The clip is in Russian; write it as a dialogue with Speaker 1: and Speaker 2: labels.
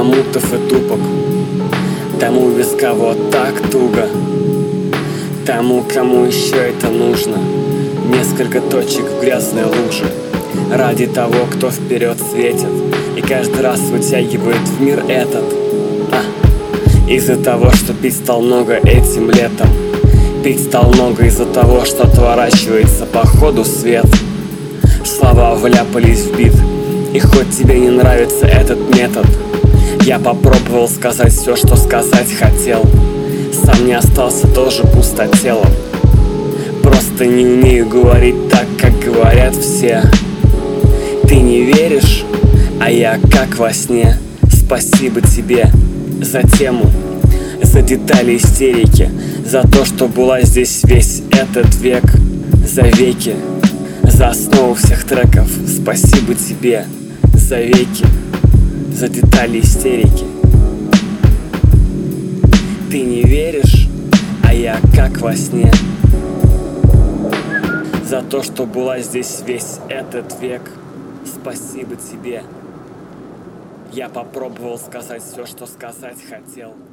Speaker 1: омутов и тупок, тому без кого так туго, тому, кому еще это нужно. Несколько точек в грязной луже ради того, кто вперед светит и каждый раз вытягивает в мир этот. Из-за того, что пить стал много этим летом. Пить стал много из-за того, что отворачивается по ходу свет. Слова вляпались в бит, и хоть тебе не нравится этот метод, я попробовал сказать все, что сказать хотел. Сам не остался тоже пустотелом. Просто не умею говорить так, как говорят все. Ты не веришь, а я как во сне. Спасибо тебе за тему, за детали истерики, за то, что была здесь весь этот век, за веки, за основу всех треков. Спасибо тебе за веки, за детали истерики. Ты не веришь, а я как во сне. За то, что была здесь весь этот век. Спасибо тебе. Я попробовал сказать все, что сказать хотел.